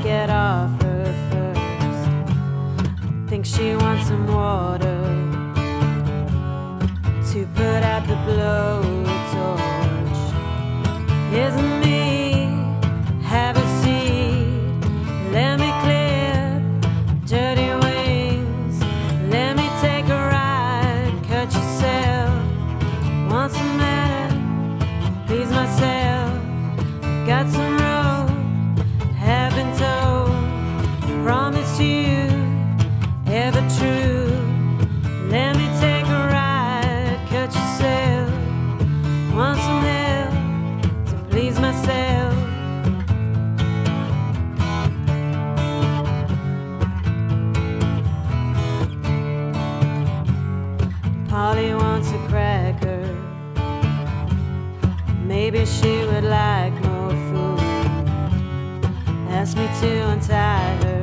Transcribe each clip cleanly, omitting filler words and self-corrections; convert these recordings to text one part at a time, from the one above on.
get off her first. Think she wants some water to put out the blowtorch. Here's me, have a seat, let me clip dirty wings, let me take a ride, cut yourself. What's the matter? Please myself. Got some road, have been told, promised you, ever true. Let me take a ride, cut yourself. Want some help to please myself. Polly wants a cracker. Maybe she would like more food. Ask me to untie her.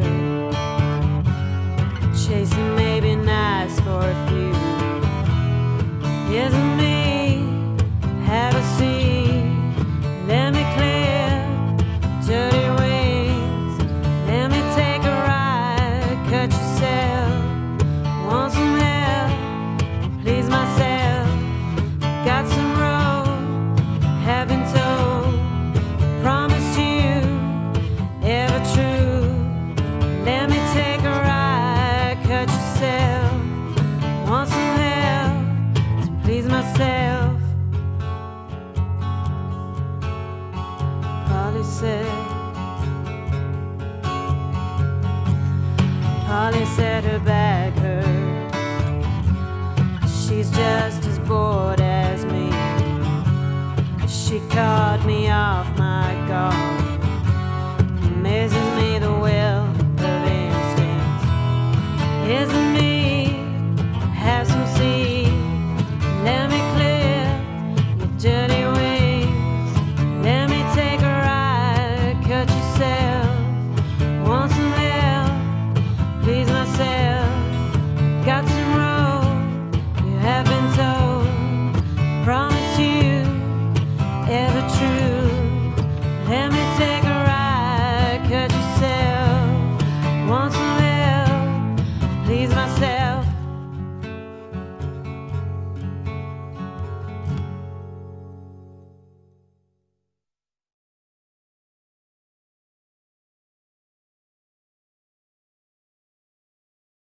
Chasing may be nice for a few. Here's me, have a seat. Let me clear dirty wings. Let me take a ride, cut yourself. Want some help, please myself. Got some road, have been told, promised you, ever true. Let me take a ride, cut yourself. Want some help to please myself. Polly said her back hurt. She's just as bored as me. She caught me off my guard. Amazes me the will of instinct. Here's me, have some seed. Let me clear your dirty wings. Let me take a ride, cut yourself. Want some help, please myself. Got some road, you have been told. Promise you, ever true. Let me take a ride, cut yourself. Want some